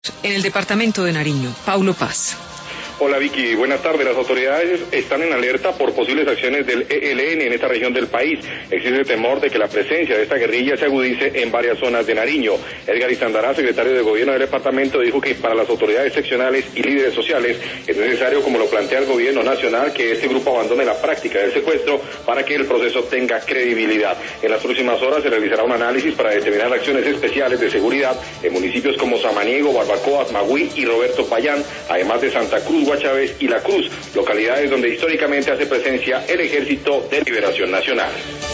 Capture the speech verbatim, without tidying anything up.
En el departamento de Nariño, Paulo Paz. Hola Vicky, buenas tardes. Las autoridades están en alerta por posibles acciones del E L N en esta región del país. Existe temor de que la presencia de esta guerrilla se agudice en varias zonas de Nariño. Edgar Izandará, secretario de Gobierno del departamento, dijo que para las autoridades seccionales y líderes sociales es necesario, como lo plantea el Gobierno nacional, que este grupo abandone la práctica del secuestro para que el proceso tenga credibilidad. En las próximas horas se realizará un análisis para determinar acciones especiales de seguridad en municipios como Samaniego, Barbacoa, Magüí y Roberto Payán, además de Santa Cruz, Guachávez y La Cruz, localidades donde históricamente hace presencia el Ejército de Liberación Nacional.